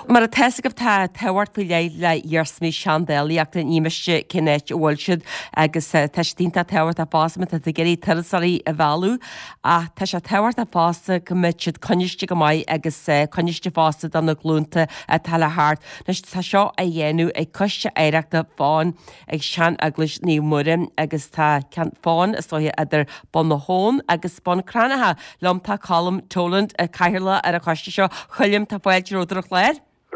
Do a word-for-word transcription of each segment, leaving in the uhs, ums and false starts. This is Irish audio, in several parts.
Mar a teisigh tá tehhart go léile le dhearsmí seandéí ach den imiste cinnéit bhil siad agus teistínta tehhart a fásamata a géirí tusaí a bhealú a tá sé tehhart a fása go mit siad coniste go maiid agus coniste fásta an na glúnta a talthart. Nus tá seo a dhéanú ag coiste éireachta fáin ag sean aglas ní murim agus tá cean fáin istóthe idir bon na hón agus bon cranathe lom tá colm tóland a caiirla ar a coiste seo chuilim tá foiil ródrach léir.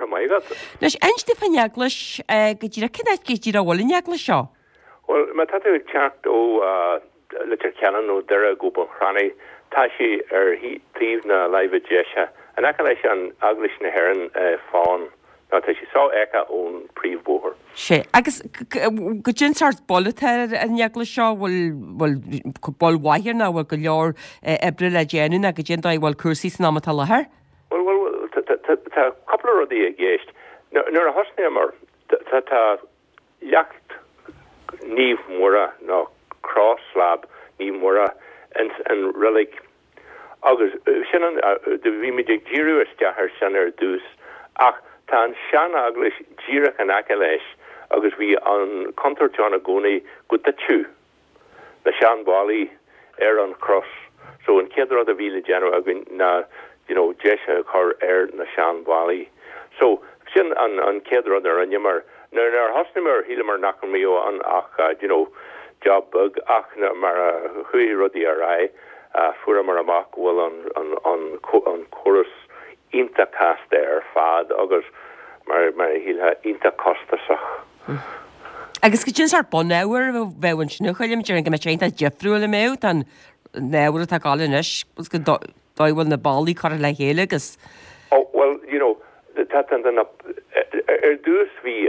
Nes einste fan jaglas go dtíra cinnéit go dtíra bhil jaglas seo? Well, ma tá techt ó le cean ó deire go bon chrannaí tá si ar tíomh na leibh déise an echa leis an aglas na heran fáin ná tá si sá echa ón príomhbóthir. sé agus go djinsart bolleteir an jaglas seo bhfuil bol waithir ná bhfuil go leor ebre le déanú a go djinda bhfuil cuasaí san amata lethir? Well, well, tá couple of rudí a géist. Nuair a thosnéamar tá leacht níomh móra ná cross slab níomh móra an relic agus sin de bhí me ag díú isteachar sin ar dús ach tá an sean aglas díreach an aice leis agus bhí an contour John a gcónaí go de tú na sean bálaí ar an cross so an céadar a bhí le déanú a bhín na you know, Jesha Kar Air na Shan Valley. So, sin an an Kedra ar an yamar. Nar nar hosnimer hilimar nakon meo an ach, you know, job bug ach na mar hui rodi arai, fura mar amak will on on on on chorus inta cast there fad agus mar mar hilha inta costa sach. Agus go jinsar bon náwer bhewan snuchalim during go machenta Jeffrey le meu tan náwer tá galinish was go Dáhfuil na bálaí chu le chéile agus. Oh, well, you know, tá an up ar dús bhí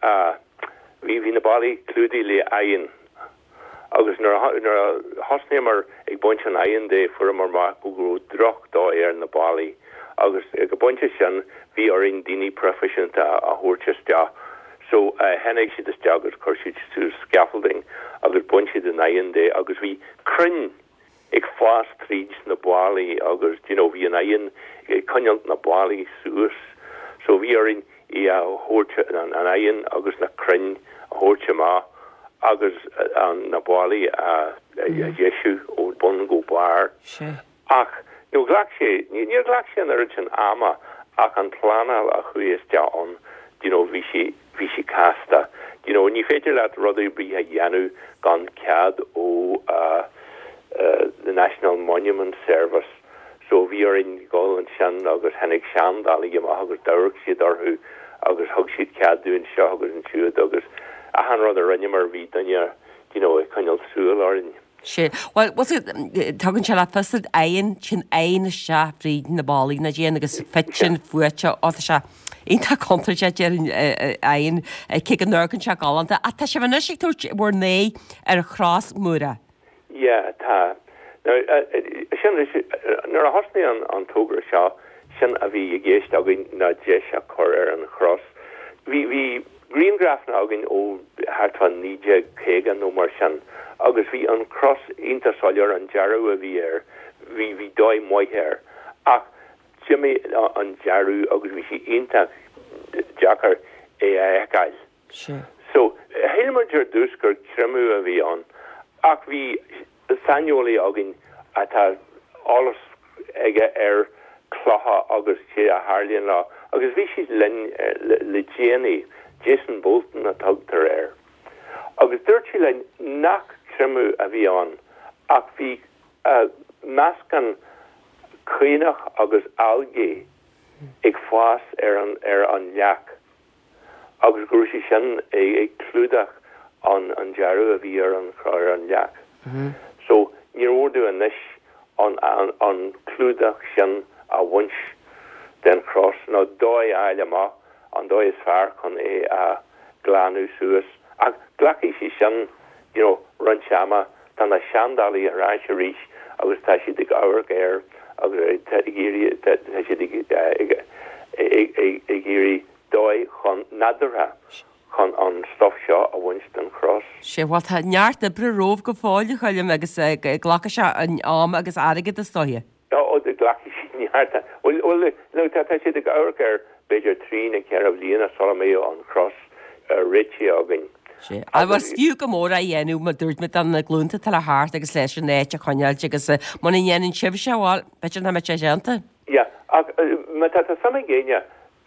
bhí hí na bálaí clúdaí le aon agus nar thosnéamar ag buint an aon dé fuair mar mar go grú droch dá ar na bálaí agus go buinte sin bhí ar on daoine proficient a thuirteiste so hennig siad is deagus chuir siad tú scaffolding agus buinte den aon dé agus bhí crunn ag fast tríd na bálaí agus, you know, bhí an aon coniant na bálaí suas. So bhí ar in i a hórte an aon agus na crinn a hórte má agus an na bálaí a dhéisiú ó bon go bar. Ach, no glach sé, níor glach sé an ar an ama ach an plánal a chuí is deán, you know, bhí si bhí si casta. You know, ní féidir leat rudú bí a dhéanú gan cead ó Uh, the National Monument Service. So we are in Golan Shan, August Hennig Shan, Daligam, August Derek, Sidarhu, August Hugshit Cadu, and Shaw, August and Chua, August. I had rather Renimar V than your, you know, a kind of school or in. Sure. Well, what's it talking to la first ain, chin ain, shaft reading the ball in a gen, agus fetching, future, or the shaft. Inta contraja jerin ain, a kick a nerk and chakalan, a tashavanashik to were nay a cross mura. Yeah, tá. Now, sin nar a hosni an an tógra seo sin a bhí géist agin na Jesha Kar an cross. Vi vi greengraf na agin ó hartvan níje kégan no mar sin agus vi an cross inta solar an jaru a bhí er vi vi dói moi her ach Jimmy an jaru agus vi si inta jackar é egail. Sure. So helmer dusker kremu a bhí an ach vi sannioli agin atá alles ige er clocha agus sé a Harlíon lá agus bhí si len le Jenny Jason Bolton a tugtar air agus dúirtí le nach cremu a bhí an ach bhí meascan cuinach agus algae ag fás ar an ar an leach agus gurú si sin ag clúdach an an jaru a bhí ar an ar an leach. So níor ordu an ish on on on clúdach sin a wunch den cross no dói aile ma an dói is far chun é a glanú suas a glaki si sin you know run chama tan a shandali a ráise ríis agus tá si dig áwer géir agus tegéri tá si dig géri dói chun nadara chun an stuff seo a Winston Cross. Sé bhil tá neart na breróh go fáil chuilm agus ghlacha se an am agus aige a stoie. ó de glaci sin Well, well, no, that I said the Gaurker, Bidger Trina, care of Lena Solomeo on Cross, Richie Ogin. I was few go mór a dhéanú mar dúirt me an na glúnta tal a háart agus leis an néit a chuineil agus muna dhéanann sibh seháil, beidir na me séanta? Ja, ma tá sama géine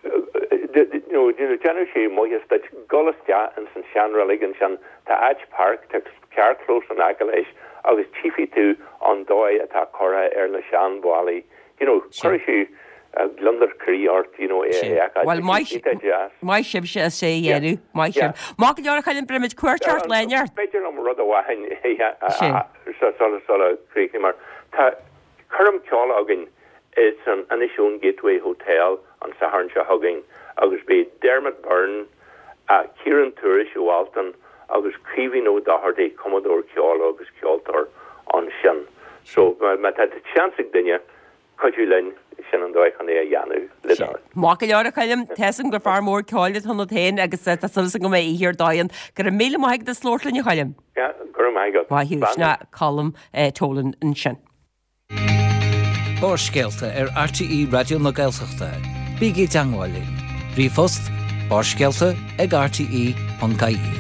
Jenner sé moias dat golastia an san seanraligan sean tá Edge Park te cearclós an agaléis agus chifi tú an dóid atá chora ar na sean bhálaí. You know, chuir siú London Creart, you know, well, my my ship she say yeru, my ship. Má go dear chailin brimid cuairteart leart. Beidir am rud a wahin, so so so creek mar. Tá Curram Ceol agin is an Anishun Gateway Hotel on Saharnsha Hugging, agus be Dermot Byrne, uh, Kieran Tourish Walton, agus Creevy no Doherty, Commodore Ceol agus Ceoltar on Shin. So ma had the chance dinja, Codulin, Shin and Doi on a Yanu. Má go leor chailm tesan gur far mór ceáilid hon tain agus sul go mé hir dain gur a mé maig de slóirlinn chailm. Ja, gur mai go. Má hiúsna colm tólan in sin. Borskelta ar R T E Radio na Gaeltachta. Bigé Dangwalin. Brí fust, Borskelta ag R T E an Gaí.